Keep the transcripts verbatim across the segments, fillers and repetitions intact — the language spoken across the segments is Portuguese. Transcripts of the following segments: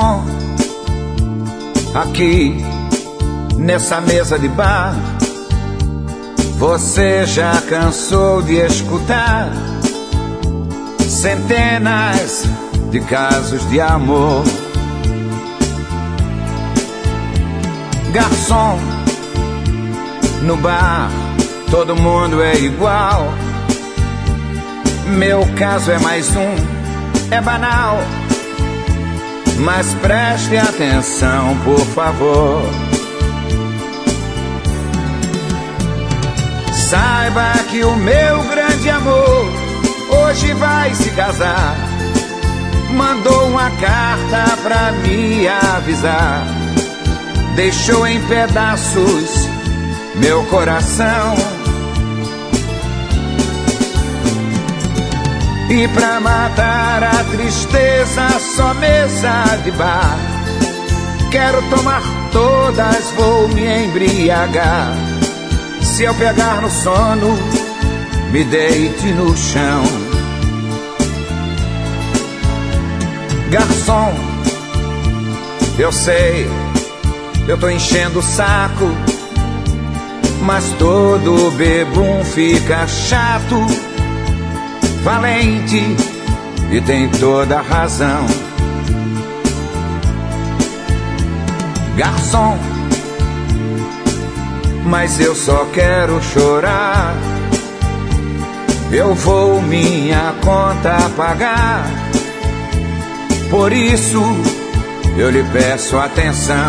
Garçom, aqui nessa mesa de bar, você já cansou de escutar centenas de casos de amor. Garçom, no bar todo mundo é igual. Meu caso é mais um, é banal, mas preste atenção, por favor. Saiba que o meu grande amor hoje vai se casar. Mandou uma carta pra me avisar. Deixou em pedaços meu coração. E pra matar a tristeza, só mesa de bar. Quero tomar todas, vou me embriagar. Se eu pegar no sono, me deite no chão. Garçom, eu sei, eu tô enchendo o saco, mas todo bebum fica chato. Valente e tem toda a razão. Garçom, mas eu só quero chorar. Eu vou minha conta pagar. Por isso eu lhe peço atenção.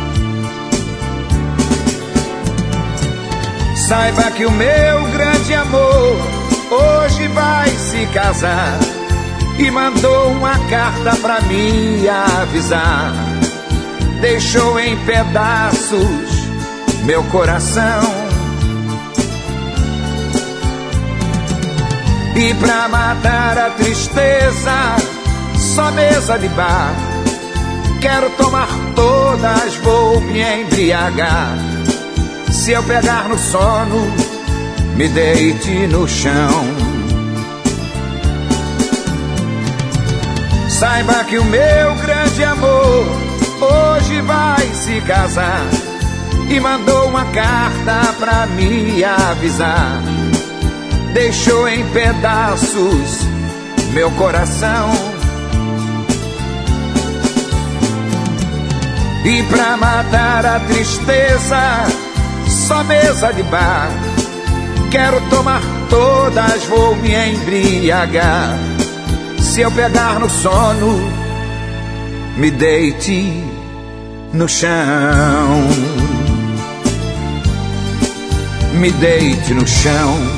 Saiba que o meu grande amor hoje vai se casar. E mandou uma carta pra me avisar. Deixou em pedaços meu coração. E pra matar a tristeza, só mesa de bar. Quero tomar todas, vou me embriagar. Se eu pegar no sono, me deite no chão. Saiba que o meu grande amor hoje vai se casar. E mandou uma carta pra me avisar. Deixou em pedaços meu coração. E pra matar a tristeza, só mesa de bar. Quero tomar todas, vou me embriagar. Se eu pegar no sono, me deite no chão. Me deite no chão.